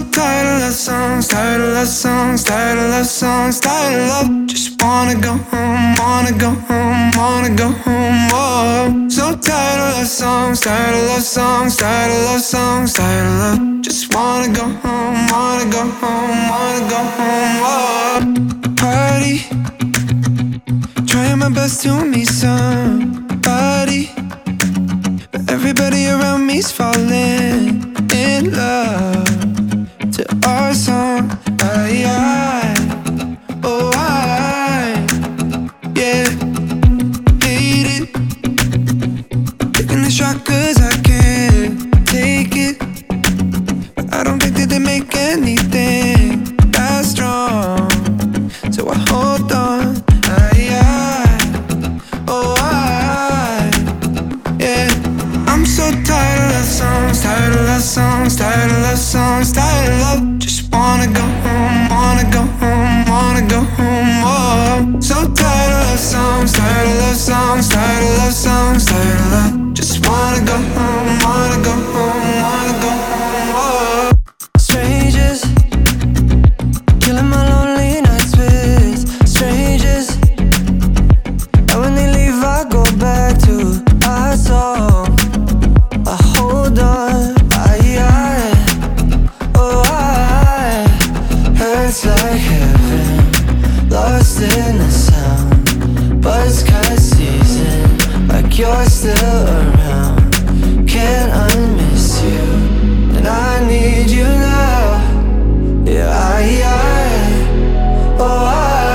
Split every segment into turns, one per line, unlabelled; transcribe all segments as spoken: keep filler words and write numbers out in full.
tired of love songs, tired of love songs, tired of love songs, tired of love. Just wanna go home, wanna go home, wanna go home. Oh, so tired of love songs, tired of love songs, tired of love songs, tired of love. Just wanna go home, wanna go home, wanna go home. Oh, party, trying my best to meet somebody, but everybody around me's falling in love to our song. I, I, oh I, yeah, hate it. Taking the shot cause I can't take it, but I don't think that they make anything that strong, so I hold on. I, I, oh I, yeah. I'm so tired of love songs, tired of love songs, tired of love songs, tired of love. Just wanna go home, wanna go home, wanna go home. Oh, so tired of love songs, tired of love songs, tired of love songs, tired of love. Just wanna go home, wanna go home, wanna go home. Oh, strangers, killing my lonely nights with strangers, and when they leave I go back to our song. I hold on, I, I, oh I, hurts like heaven, lost in the sound, buzzcut season, like you're still around. Can't unmiss you, and I need you now. Yeah, I, I, oh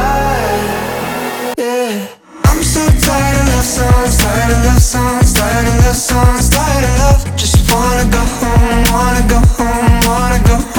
I, yeah. I'm so tired of love songs, tired of love songs, tired of love songs, tired of love. Just wanna go home, wanna go home, wanna go home.